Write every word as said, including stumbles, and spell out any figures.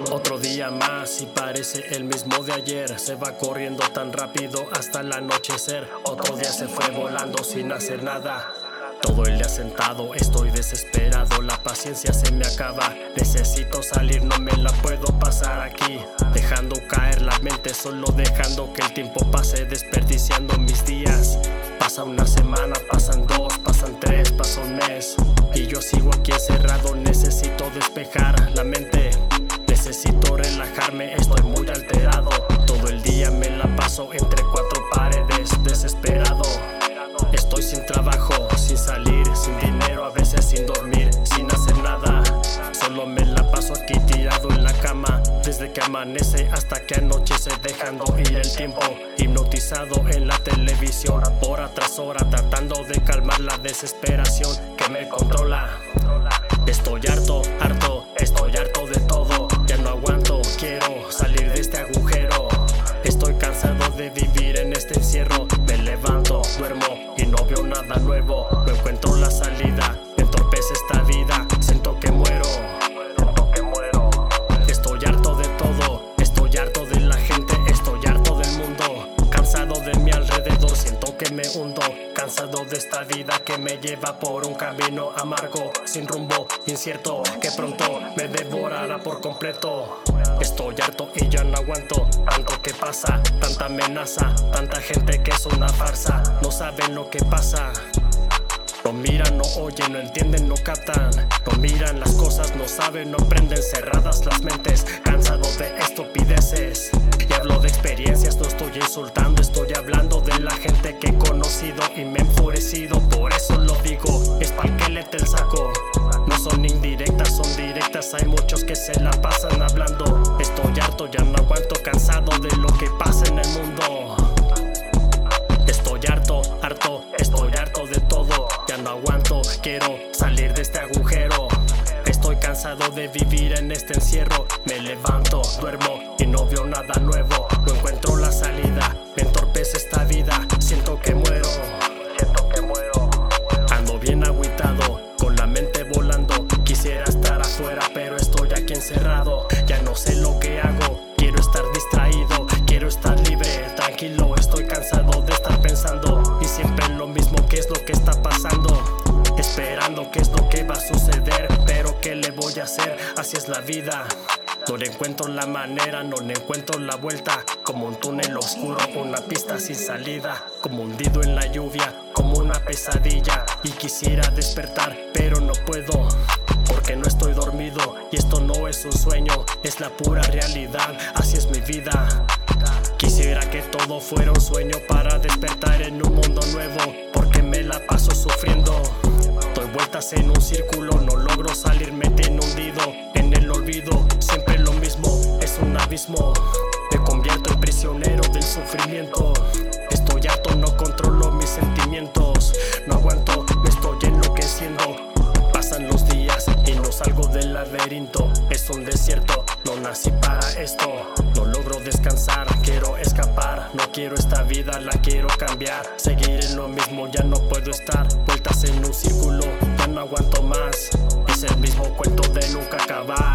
Otro día más y parece el mismo de ayer. Se va corriendo tan rápido hasta el anochecer. Otro día se fue volando sin hacer nada. Todo el día sentado, estoy desesperado. La paciencia se me acaba. Necesito salir, no me la puedo pasar aquí. Dejando caer la mente, solo dejando que el tiempo pase, desperdiciando mis días. Pasa una semana, pasan dos, pasan tres, pasa un mes y yo sigo aquí encerrado. Necesito despejar la mente, necesito relajarme, estoy muy alterado. Todo el día me la paso entre cuatro paredes, desesperado. Estoy sin trabajo, sin salir, sin dinero, a veces sin dormir, sin hacer nada. Solo me la paso aquí tirado en la cama, desde que amanece hasta que anochece, dejando ir el tiempo. Hipnotizado en la televisión, hora tras hora, tratando de calmar la desesperación que me controla. Estoy harto, harto, estoy harto de todo. Ya no aguanto, quiero salir de este agujero. Estoy cansado de vivir en este encierro. Me levanto, duermo y no veo nada nuevo. No encuentro la salida, me entorpece esta vida. Siento que muero, siento que muero. Estoy harto de todo, estoy harto de la gente, estoy harto del mundo. Cansado de mi alrededor, siento que me hundo. Cansado de esta vida que me lleva por un camino amargo, sin rumbo, incierto, que pronto me devorará por completo. Estoy harto y ya no aguanto tanto que pasa, tanta amenaza, tanta gente que es una farsa. No saben lo que pasa, no miran, no oyen, no entienden, no captan. No miran las cosas, no saben, no aprenden, cerradas las mentes. Cansado de estupideces y hablo de experiencias, no estoy insultando, estoy hablando de la gente que he conocido y me he enfurecido. Por eso lo digo, es pa'l que lete el saco. No son indirectas, son directas, hay muchos que se la pasan hablando. Estoy harto, ya no aguanto, cansado de lo que pasa en el mundo. Estoy harto, harto, estoy harto de todo. Ya no aguanto, quiero salir de este agujero. Estoy cansado de vivir en este encierro. Me levanto, duermo y no veo nada nuevo. No encuentro la salida, me entorpece esta vida. Siento que muero, siento que muero. Ando bien agüitado, con la mente volando. Quisiera estar afuera, pero estoy aquí encerrado. Ya no sé lo que hago, quiero estar distraído, quiero estar libre, tranquilo. Estoy cansado de estar pensando y siempre lo mismo, qué es lo que está pasando. Esperando qué es lo que va a suceder, pero qué le voy a hacer, así es la vida. No le encuentro la manera, no le encuentro la vuelta. Como un túnel oscuro, una pista sin salida. Como hundido en la lluvia, como una pesadilla. Y quisiera despertar, pero no puedo, porque no estoy dormido. Y esto no es un sueño, es la pura realidad, así es mi vida. Quisiera que todo fuera un sueño para despertar en un mundo nuevo, porque me la paso sufriendo. Doy vueltas en un círculo, no logro salir, me tiene hundido en el olvido. Siempre lo mismo, es un abismo. Me convierto en prisionero del sufrimiento. Estoy harto, no controlo mis sentimientos. No aguanto, me estoy enloqueciendo. Pasan los días y no salgo del laberinto. Es un desierto, no nací para esto. No logro descansar, quiero escapar. No quiero esta vida, la quiero cambiar. Seguir en lo mismo, ya no puedo estar. Vueltas en un círculo, ya no aguanto más. Es el mismo cuento de nunca acabar.